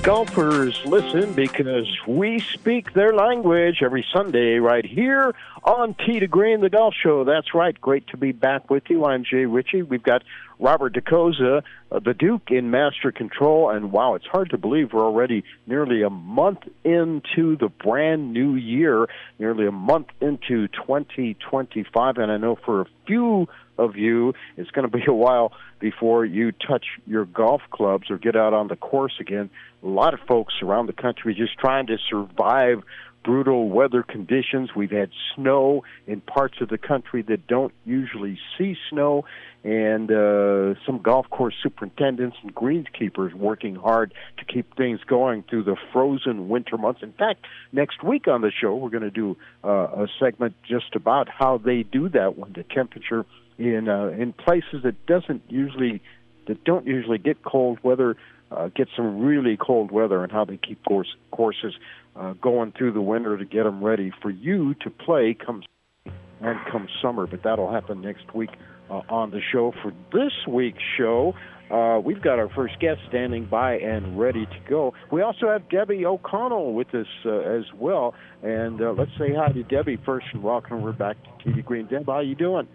golfers listen because we speak their language every Sunday right here on Tee to Green, the golf show. That's right. Great to be back with you. I'm Jay Ritchie. We've got Robert DeCosa, the Duke, in master control. And, wow, it's hard to believe we're already nearly a month into the brand new year, nearly a month into 2025. And I know for a few of you, it's going to be a while before you touch your golf clubs or get out on the course again. A lot of folks around the country just trying to survive brutal weather conditions. We've had snow in parts of the country that don't usually see snow, and some golf course superintendents and greenskeepers working hard to keep things going through the frozen winter months. In fact, next week on the show, we're going to do a segment just about how they do that when the temperature in places that don't usually get cold weather, get some really cold weather, and how they keep courses going through the winter to get them ready for you to play come summer. But that'll happen next week on the show. For this week's show, we've got our first guest standing by and ready to go. We also have Debbie O'Connell with us as well. And let's say hi to Debbie first and welcome her back to Tee to Green. Deb, how you doing?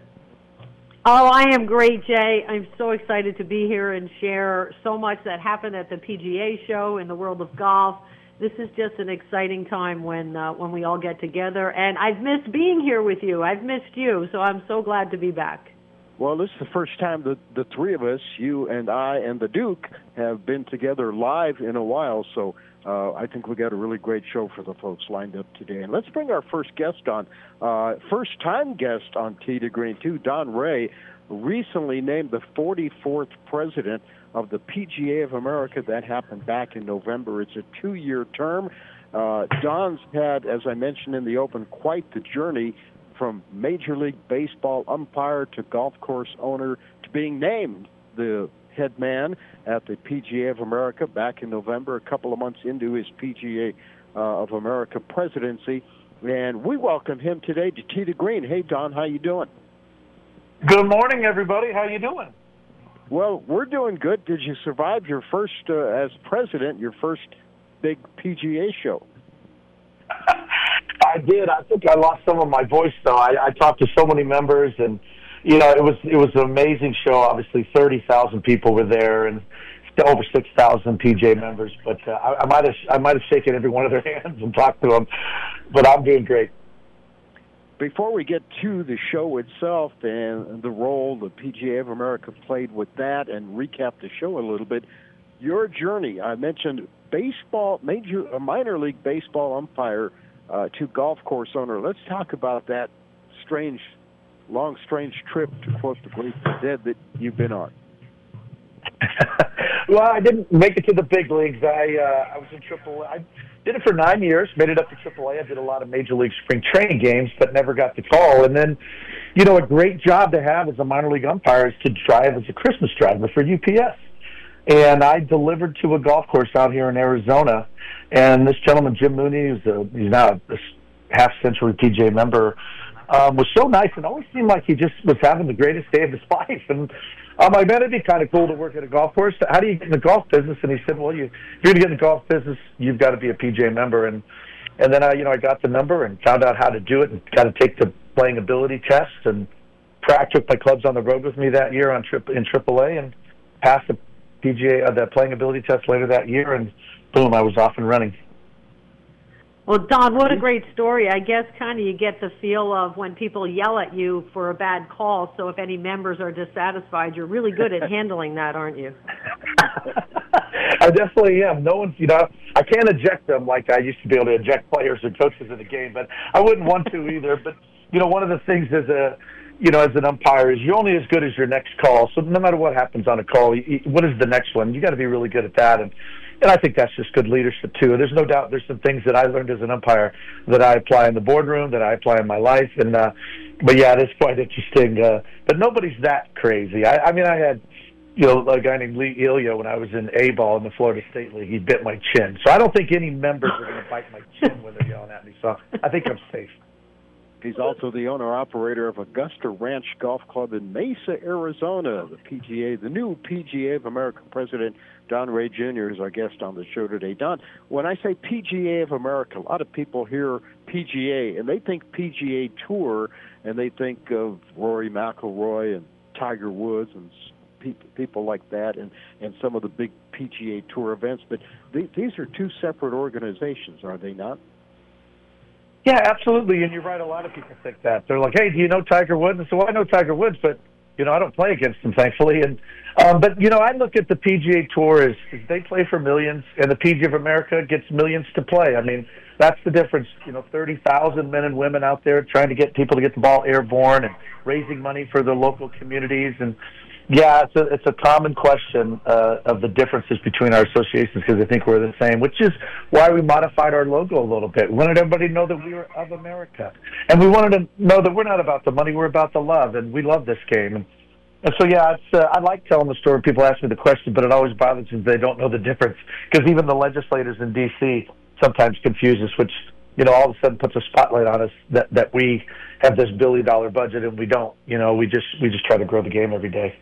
Oh, I am great, Jay. I'm so excited to be here and share so much that happened at the PGA show in the world of golf. This is just an exciting time when we all get together, and I've missed being here with you. I've missed you, so I'm so glad to be back. Well, this is the first time that the three of us, you and I and the Duke, have been together live in a while, so I think we got a really great show for the folks lined up today. And let's bring our first guest on, first-time guest on Tee to Green, too, Don Ray, recently named the 44th president of the PGA of America. That happened back in November. It's a 2-year term. Don's had, as I mentioned in the open, quite the journey from Major League Baseball umpire to golf course owner to being named the head man at the PGA of America back in November, a couple of months into his PGA of America presidency. And we welcome him today to Tee to Green. Hey, Don, how you doing? Good morning, everybody. How you doing? Well, we're doing good. Did you survive your first, as president, your first big PGA show? I did. I think I lost some of my voice, though. I talked to so many members, and it was an amazing show. Obviously, 30,000 people were there, and over 6,000 PGA members. But I might have shaken every one of their hands and talked to them. But I'm doing great. Before we get to the show itself and the role the PGA of America played with that, and recap the show a little bit, your journey. I mentioned minor league baseball umpire to golf course owner. Let's talk about that long, strange trip, to quote the Grateful Dead, that you've been on. Well, I didn't make it to the big leagues. I was in AAA. I did it for 9 years, made it up to AAA. I did a lot of Major League spring training games, but never got the call. And then, a great job to have as a minor league umpire is to drive as a Christmas driver for UPS. And I delivered to a golf course out here in Arizona. And this gentleman, Jim Mooney, he's now a half-century PGA member, was so nice and always seemed like he just was having the greatest day of his life. And I'm like, man, it'd be kind of cool to work at a golf course. How do you get in the golf business? And he said, well, if you're going to get in the golf business, you've got to be a PGA member. And then I got the number and found out how to do it and got to take the playing ability test. And took my clubs on the road with me that year in AAA and passed the playing ability test later that year. And boom, I was off and running. Well, Don, what a great story. I guess kind of you get the feel of when people yell at you for a bad call, so if any members are dissatisfied, you're really good at handling that, aren't you? I definitely am. No one's, I can't eject them like I used to be able to eject players or coaches in the game, but I wouldn't want to either. But, one of the things as an umpire is you're only as good as your next call. So no matter what happens on a call, what is the next one? You got to be really good at that. And I think that's just good leadership, too. There's no doubt there's some things that I learned as an umpire that I apply in the boardroom, that I apply in my life. And but, yeah, it's quite interesting. But nobody's that crazy. I had, a guy named Lee Elia when I was in A-ball in the Florida State League. He bit my chin. So I don't think any members are going to bite my chin when they're yelling at me. So I think I'm safe. He's also the owner-operator of Augusta Ranch Golf Club in Mesa, Arizona. The PGA, the new PGA of America president, Don Ray Jr. is our guest on the show today. Don, when I say PGA of America, a lot of people hear PGA, and they think PGA Tour, and they think of Rory McIlroy and Tiger Woods and people like that, and some of the big PGA Tour events. But these are two separate organizations, are they not? Yeah, absolutely, and you're right. A lot of people think that. They're like, "Hey, do you know Tiger Woods?" And so, well, I know Tiger Woods, but I don't play against him, thankfully. And but I look at the PGA Tour as they play for millions, and the PGA of America gets millions to play. I mean, that's the difference. 30,000 men and women out there trying to get people to get the ball airborne and raising money for their local communities. And yeah, it's a common question of the differences between our associations, because I think we're the same, which is why we modified our logo a little bit. We wanted everybody to know that we were of America. And we wanted to know that we're not about the money, we're about the love, and we love this game. And so, yeah, I like telling the story. People ask me the question, but it always bothers me if they don't know the difference, because even the legislators in D.C. sometimes confuse us, which, all of a sudden puts a spotlight on us that we have this billion-dollar budget and we don't. We just try to grow the game every day.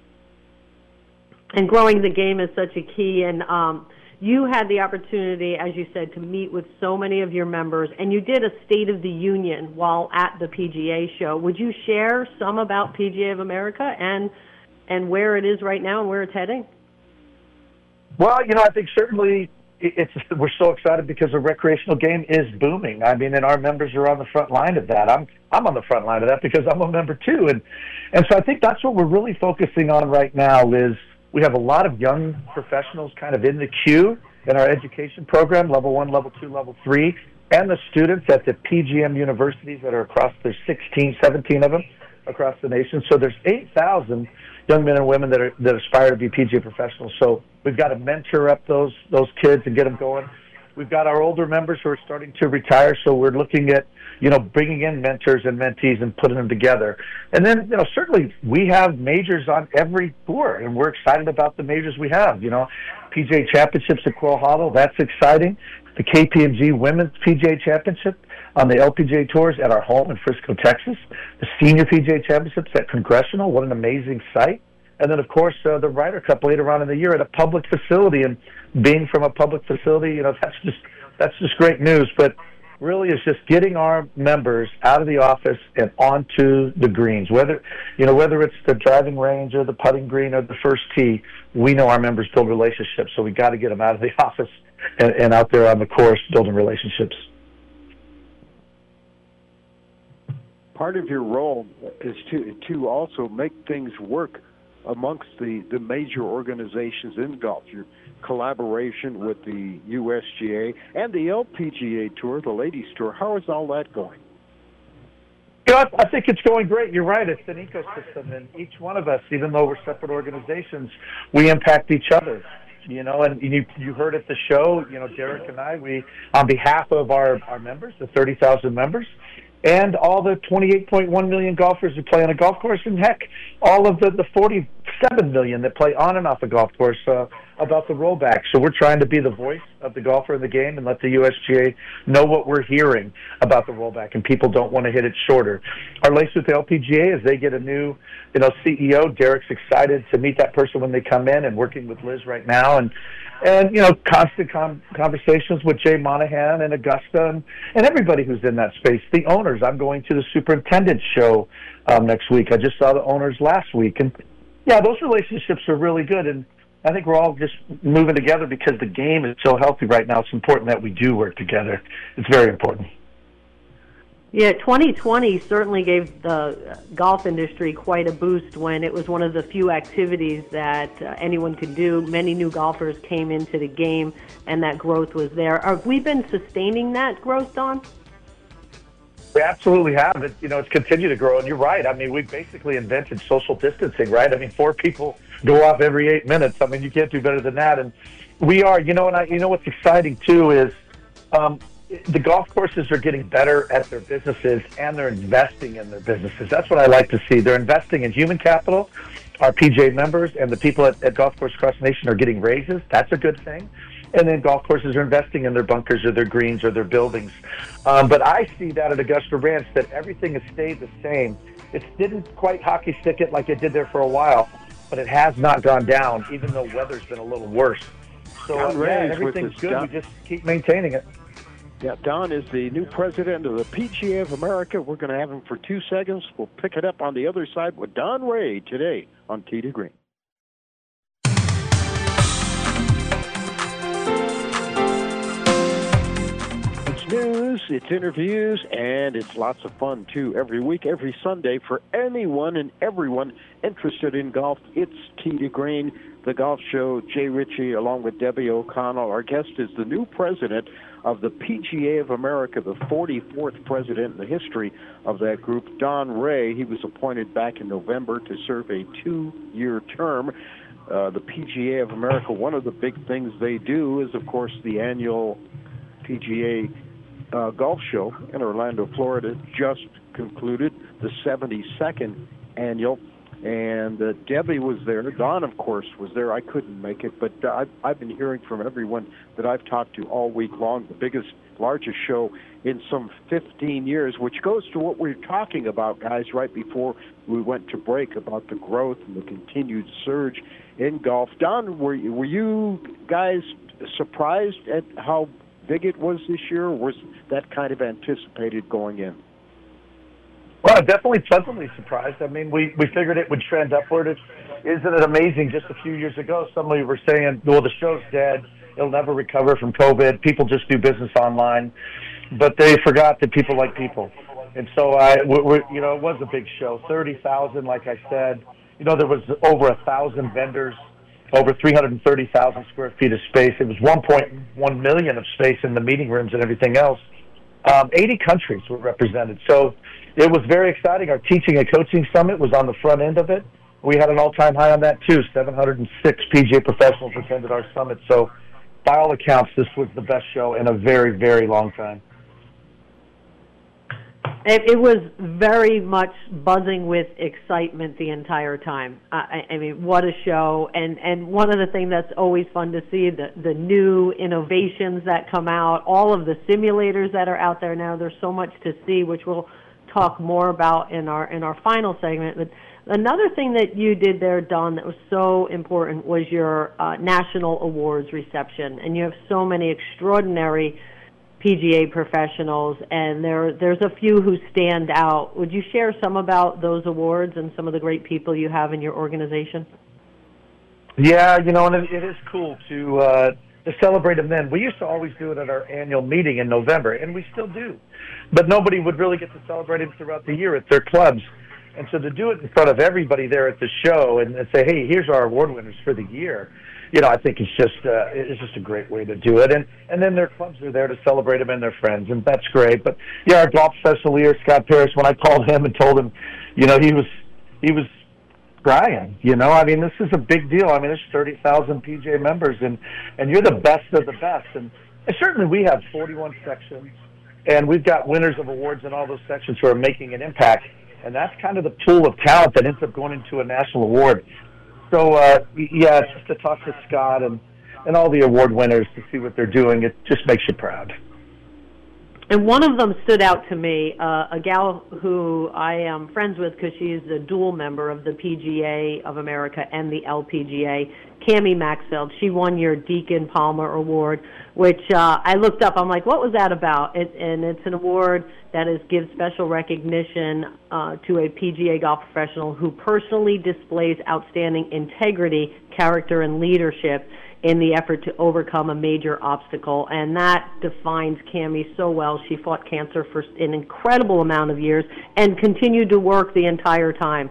And growing the game is such a key. And you had the opportunity, as you said, to meet with so many of your members, and you did a State of the Union while at the PGA show. Would you share some about PGA of America and where it is right now and where it's heading? Well, I think certainly we're so excited because the recreational game is booming. I mean, and our members are on the front line of that. I'm on the front line of that because I'm a member too. And so I think that's what we're really focusing on right now is we have a lot of young professionals kind of in the queue in our education program, level 1, level 2, level 3, and the students at the PGM universities that are across, there's 16, 17 of them across the nation. So there's 8,000 young men and women that aspire to be PGA professionals. So we've got to mentor up those kids and get them going. We've got our older members who are starting to retire, so we're looking at, bringing in mentors and mentees and putting them together. And then, certainly we have majors on every tour, and we're excited about the majors we have. PGA Championships at Quail Hollow, that's exciting. The KPMG Women's PGA Championship on the LPGA Tours at our home in Frisco, Texas. The Senior PGA Championships at Congressional, what an amazing site. And then, of course, the Ryder Cup later on in the year at a public facility. And being from a public facility, that's just great news. But really, it's just getting our members out of the office and onto the greens. Whether it's the driving range or the putting green or the first tee, we know our members build relationships. So we got to get them out of the office and out there on the course building relationships. Part of your role is to also make things work amongst the major organizations in golf. Your collaboration with the USGA and the LPGA Tour, the Ladies Tour. How is all that going? I think it's going great. You're right. It's an ecosystem, and each one of us, even though we're separate organizations, we impact each other. And you heard at the show, Derek and I, we, on behalf of our members, the 30,000 members, and all the 28.1 million golfers who play on a golf course, and heck, all of the 47 million that play on and off a golf course about the rollback. So we're trying to be the voice of the golfer in the game and let the USGA know what we're hearing about the rollback, and people don't want to hit it shorter. Our relationship with the LPGA, as they get a new CEO, Derek's excited to meet that person when they come in, and working with Liz right now, and constant conversations with Jay Monahan and Augusta and everybody who's in that space. The owners, I'm going to the superintendent show next week. I just saw the owners last week. And, yeah, those relationships are really good. And I think we're all just moving together because the game is so healthy right now. It's important that we do work together. It's very important. Yeah, 2020 certainly gave the golf industry quite a boost when it was one of the few activities that anyone could do. Many new golfers came into the game, and that growth was there. Have we been sustaining that growth, Don? We absolutely have. It's continued to grow, and you're right. I mean, we basically invented social distancing, right? I mean, 4 people go off every 8 minutes. I mean, you can't do better than that. And we are, and what's exciting, too, is the golf courses are getting better at their businesses, and they're investing in their businesses. That's what I like to see. They're investing in human capital. Our PGA members and the people at golf courses across the nation are getting raises. That's a good thing. And then golf courses are investing in their bunkers or their greens or their buildings. But I see that at Augusta Ranch, that everything has stayed the same. It didn't quite hockey stick it like it did there for a while, but it has not gone down, even though weather's been a little worse. So, everything's good. We just keep maintaining it. Yeah, Don is the new president of the PGA of America. We're going to have him for 2 seconds. We'll pick it up on the other side with Don Ray today on Tee to Green. It's news, it's interviews, and it's lots of fun, too. Every week, every Sunday, for anyone and everyone interested in golf, it's Tee to Green, the golf show. Jay Ritchie, along with Debbie O'Connell. Our guest is the new president of the PGA of America, the 44th president in the history of that group, Don Ray. He was appointed back in November to serve a 2-year term. The PGA of America, one of the big things they do is, of course, the annual PGA golf show in Orlando, Florida, just concluded, the 72nd annual. And Debbie was there. Don, of course, was there. I couldn't make it, but I've been hearing from everyone that I've talked to all week long, the biggest, largest show in some 15 years, which goes to what we were talking about, guys, right before we went to break, about the growth and the continued surge in golf. Don, were you guys surprised at how big it was this year, or was that kind of anticipated going in? Well, definitely pleasantly surprised. I mean, we figured it would trend upward. Isn't it amazing? Just a few years ago, somebody were saying, well, the show's dead. It'll never recover from COVID. People just do business online. But they forgot that people like people. And so, it was a big show. 30,000, like I said. There was over 1,000 vendors, over 330,000 square feet of space. It was 1.1 million of space in the meeting rooms and everything else. 80 countries were represented. So it was very exciting. Our teaching and coaching summit was on the front end of it. We had an all-time high on that, too. 706 PGA professionals attended our summit. So by all accounts, this was the best show in a very, very long time. It was very much buzzing with excitement the entire time. I mean, what a show. And one of the things that's always fun to see, the new innovations that come out, all of the simulators that are out there now. There's so much to see, which we'll talk more about in our final segment. But another thing that you did there, Don, that was so important was your national awards reception. And you have so many extraordinary PGA professionals, and there's a few who stand out. Would you share some about those awards and some of the great people you have in your organization? Yeah, and it is cool to celebrate them then. We used to always do it at our annual meeting in November, and we still do. But nobody would really get to celebrate them throughout the year at their clubs. And so to do it in front of everybody there at the show and say, hey, here's our award winners for the year, I think it's just a great way to do it. And then their clubs are there to celebrate them and their friends, and that's great. But yeah, our golf specialier, Scott Parrish, when I called him and told him, he was crying. I mean, this is a big deal. I mean, there's 30,000 PGA members, and you're the best of the best. And certainly we have 41 sections, and we've got winners of awards in all those sections who are making an impact. And that's kind of the pool of talent that ends up going into a national award. So, just to talk to Scott and all the award winners to see what they're doing, it just makes you proud. And one of them stood out to me, a gal who I am friends with because she's a dual member of the PGA of America and the LPGA, Cammie Maxfield. She won your Deacon Palmer Award, which I looked up. I'm like, what was that about? And it's an award that gives special recognition to a PGA golf professional who personally displays outstanding integrity, character, and leadership in the effort to overcome a major obstacle. And that defines Cammie so well. She fought cancer for an incredible amount of years and continued to work the entire time.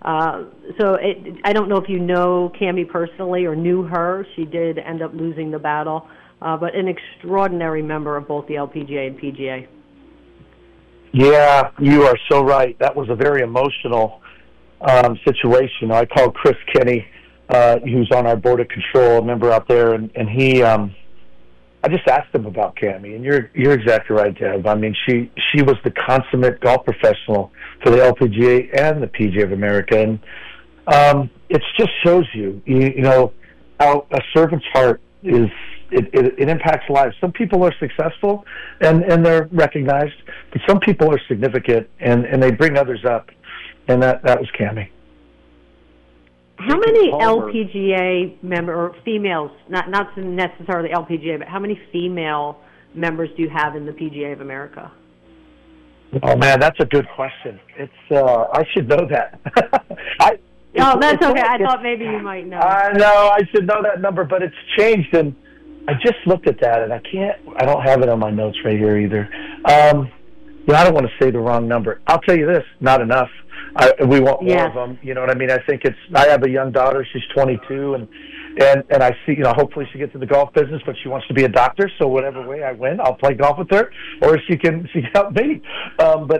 I don't know if you know Cammie personally or knew her. She did end up losing the battle, but an extraordinary member of both the LPGA and PGA. Yeah, you are so right. That was a very emotional situation. I called Chris Kinney, who's on our board of control, a member out there, and he, I just asked him about Cammie, and you're exactly right, Deb. I mean, she was the consummate golf professional for the LPGA and the PGA of America, and it just shows you how a servant's heart is it impacts lives. Some people are successful and they're recognized, but some people are significant and they bring others up, and that was Cammie. How many LPGA or females, not necessarily LPGA, but how many female members do you have in the PGA of America? Oh man, that's a good question. It's I should know that. That's okay. I thought maybe you might know. I know I should know that number, but it's changed, and I just looked at that, and I don't have it on my notes right here either. I don't want to say the wrong number. I'll tell you this: not enough. We want more of them. You know what I mean? I think I have a young daughter. She's 22, and I see, hopefully she gets in the golf business, but she wants to be a doctor. So whatever way I win, I'll play golf with her, or she can help me. But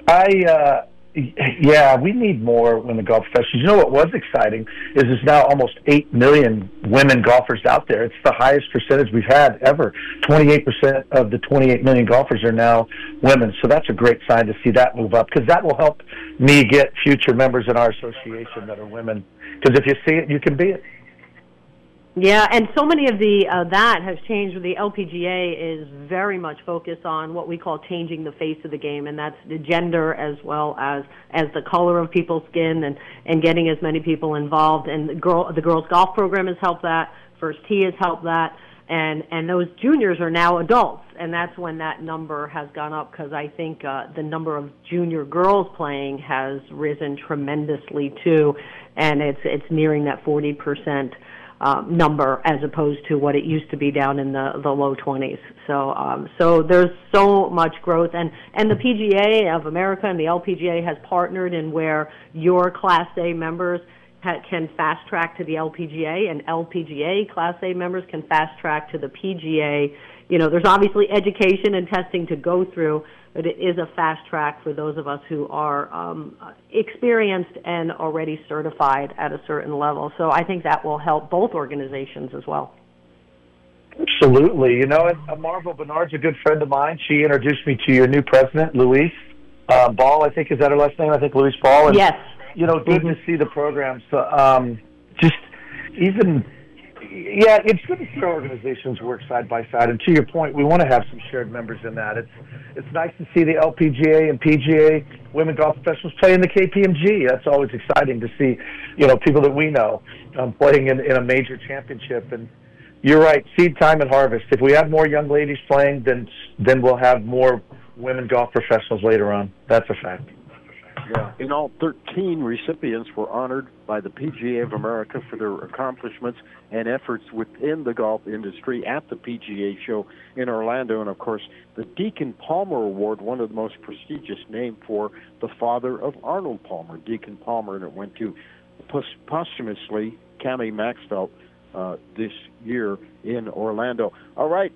we need more women golf professionals. You know what was exciting is there's now almost 8 million women golfers out there. It's the highest percentage we've had ever. 28% of the 28 million golfers are now women. So that's a great sign to see that move up, because that will help me get future members in our association that are women. Because if you see it, you can be it. Yeah, and so many of that has changed. The LPGA is very much focused on what we call changing the face of the game, and that's the gender as well as the color of people's skin, and getting as many people involved. And the girls golf program has helped that. First Tee has helped that, and those juniors are now adults, and that's when that number has gone up, because I think the number of junior girls playing has risen tremendously too, and it's nearing that 40%. Number as opposed to what it used to be down in the low 20s. So there's so much growth, and the PGA of America and the LPGA has partnered in where your Class A members can fast track to the LPGA, and LPGA Class A members can fast track to the PGA. There's obviously education and testing to go through, but it is a fast track for those of us who are experienced and already certified at a certain level. So I think that will help both organizations as well. Absolutely. Marvel Bernard's a good friend of mine. She introduced me to your new president, Louise Ball, I think. Is that her last name? I think Louise Ball. And, yes. Good to see the programs. It's good to see our organizations work side by side. And to your point, we want to have some shared members in that. It's nice to see the LPGA and PGA women golf professionals play in the KPMG. That's always exciting to see, people that we know playing in a major championship. And you're right, seed time and harvest. If we have more young ladies playing, then we'll have more women golf professionals later on. That's a fact. Yeah. In all, 13 recipients were honored by the PGA of America for their accomplishments and efforts within the golf industry at the PGA show in Orlando. And, of course, the Deacon Palmer Award, one of the most prestigious named for the father of Arnold Palmer, Deacon Palmer, and it went to posthumously Cammie Maxfield this year in Orlando. All right,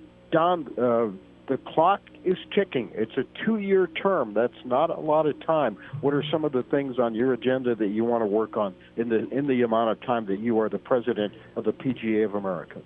Don, the clock is ticking. It's a 2-year term. That's not a lot of time. What are some of the things on your agenda that you want to work on in the amount of time that you are the president of the PGA of America?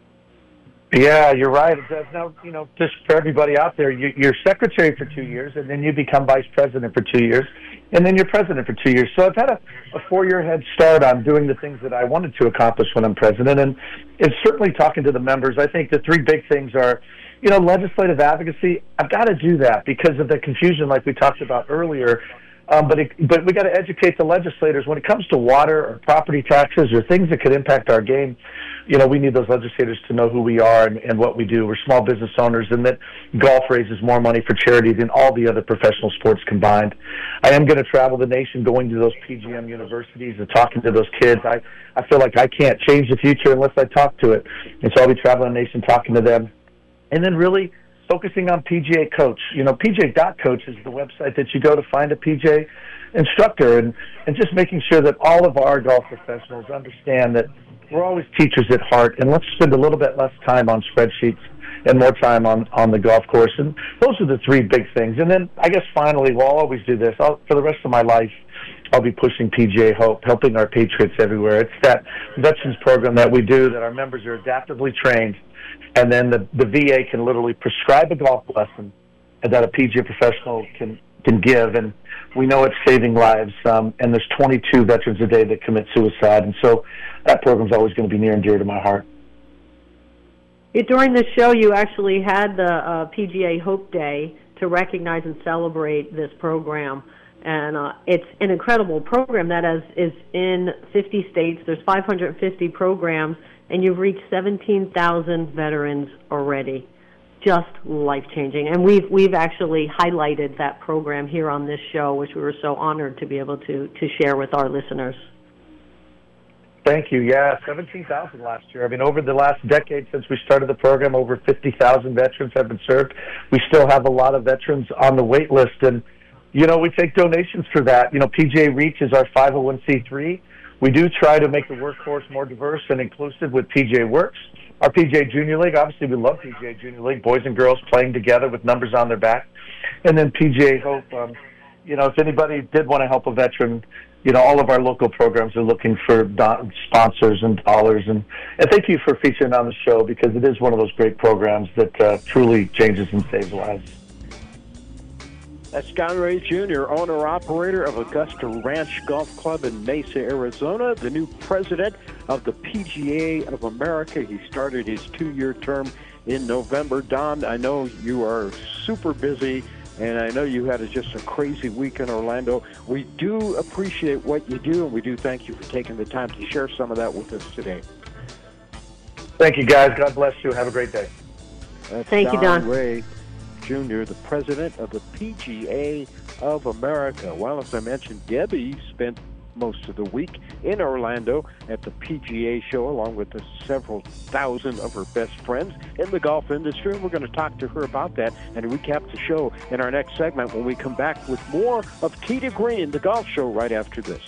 Yeah, you're right. Now, just for everybody out there, you're secretary for 2 years, and then you become vice president for 2 years, and then you're president for 2 years. So I've had a 4-year head start on doing the things that I wanted to accomplish when I'm president, and it's certainly talking to the members. I think the 3 big things are, legislative advocacy. I've got to do that because of the confusion like we talked about earlier. But we got to educate the legislators when it comes to water or property taxes or things that could impact our game. We need those legislators to know who we are and what we do. We're small business owners, and that golf raises more money for charity than all the other professional sports combined. I am going to travel the nation, going to those PGM universities and talking to those kids. I feel like I can't change the future unless I talk to it. And so I'll be traveling the nation talking to them. And then really focusing on PGA Coach. PGA.coach is the website that you go to find a PGA instructor, and just making sure that all of our golf professionals understand that we're always teachers at heart, and let's spend a little bit less time on spreadsheets and more time on the golf course. And those are the 3 big things. And then I guess finally, I'll always do this. For the rest of my life, I'll be pushing PGA Hope, helping our Patriots everywhere. It's that veterans program that we do that our members are adaptively trained, and then the VA can literally prescribe a golf lesson that a PGA professional can give, and we know it's saving lives. And there's 22 veterans a day that commit suicide, and so that program's always going to be near and dear to my heart. During the show, you actually had the PGA Hope Day to recognize and celebrate this program. And it's an incredible program that is in 50 states. There's 550 programs, and you've reached 17,000 veterans already. Just life-changing. And we've actually highlighted that program here on this show, which we were so honored to be able to share with our listeners. Thank you. Yeah, 17,000 last year. I mean, over the last decade since we started the program, over 50,000 veterans have been served. We still have a lot of veterans on the wait list, and you know, we take donations for that. You know, PGA Reach is our 501c3. We do try to make the workforce more diverse and inclusive with PGA Works. Our PGA Junior League, obviously we love PGA Junior League, boys and girls playing together with numbers on their back. And then PGA Hope, you know, if anybody did want to help a veteran, you know, all of our local programs are looking for sponsors and dollars. And thank you for featuring on the show, because it is one of those great programs that truly changes and saves lives. That's Don Ray Jr., owner-operator of Augusta Ranch Golf Club in Mesa, Arizona, the new president of the PGA of America. He started his 2-year term in November. Don, I know you are super busy, and I know you had just a crazy week in Orlando. We do appreciate what you do, and we do thank you for taking the time to share some of that with us today. Thank you, guys. God bless you. Have a great day. That's Thank you, Don Ray Jr., the president of the PGA of America. Well, as I mentioned, Debbie spent most of the week in Orlando at the PGA show, along with the several thousand of her best friends in the golf industry. We're going to talk to her about that and recap the show in our next segment when we come back with more of Tee to Green, the golf show, right after this.